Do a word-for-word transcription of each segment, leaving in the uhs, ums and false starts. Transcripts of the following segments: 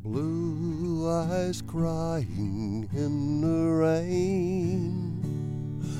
Blue eyes crying in the rain.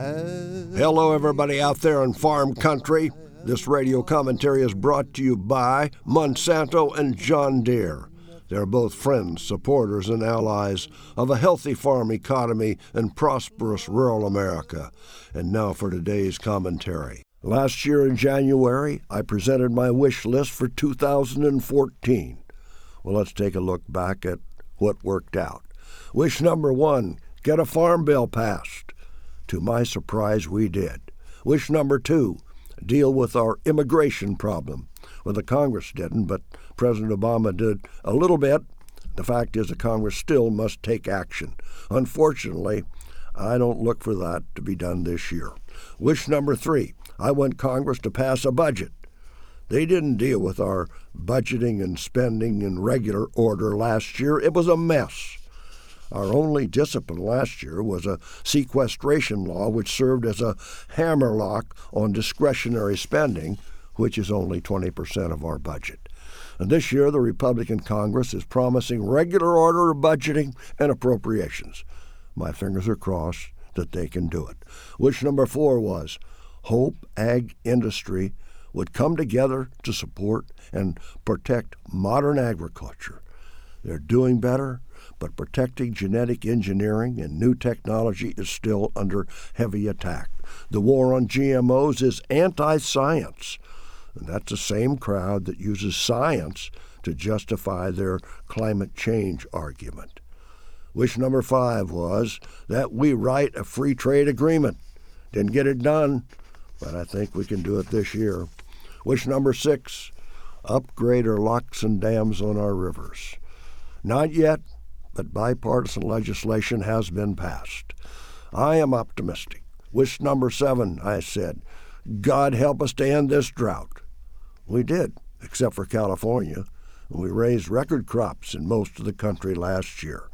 Hello, everybody out there in farm country. This radio commentary is brought to you by Monsanto and John Deere. They're both friends, supporters, and allies of a healthy farm economy and prosperous rural America. And now for today's commentary. Last year in January, I presented my wish list for two thousand fourteen. Well, let's take a look back at what worked out. Wish number one, get a farm bill passed. To my surprise, we did. Wish number two, deal with our immigration problem. Well, the Congress didn't, but President Obama did a little bit. The fact is the Congress still must take action. Unfortunately, I don't look for that to be done this year. Wish number three, I want Congress to pass a budget. They didn't deal with our budgeting and spending in regular order last year. It was a mess. Our only discipline last year was a sequestration law which served as a hammerlock on discretionary spending, which is only twenty percent of our budget. And this year, the Republican Congress is promising regular order of budgeting and appropriations. My fingers are crossed that they can do it. Wish number four was hope ag industry would come together to support and protect modern agriculture. They're doing better, but protecting genetic engineering and new technology is still under heavy attack. The war on G M Os is anti-science, and that's the same crowd that uses science to justify their climate change argument. Wish number five was that we write a free trade agreement. Didn't get it done, but I think we can do it this year. Wish number six, upgrade our locks and dams on our rivers. Not yet, but bipartisan legislation has been passed. I am optimistic. Wish number seven, I said, God help us to end this drought. We did, except for California. We raised record crops in most of the country last year.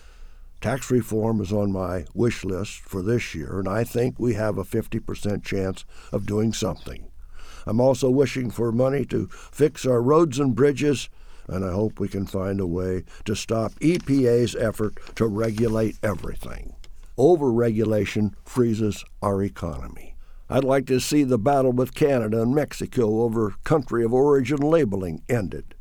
Tax reform is on my wish list for this year, and I think we have a fifty percent chance of doing something. I'm also wishing for money to fix our roads and bridges, and I hope we can find a way to stop E P A's effort to regulate everything. Over-regulation freezes our economy. I'd like to see the battle with Canada and Mexico over country of origin labeling ended.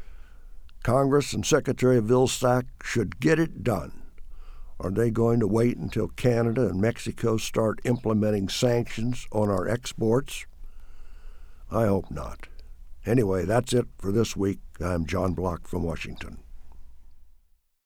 Congress and Secretary Vilsack should get it done. Are they going to wait until Canada and Mexico start implementing sanctions on our exports? I hope not. Anyway, that's it for this week. I'm John Block from Washington.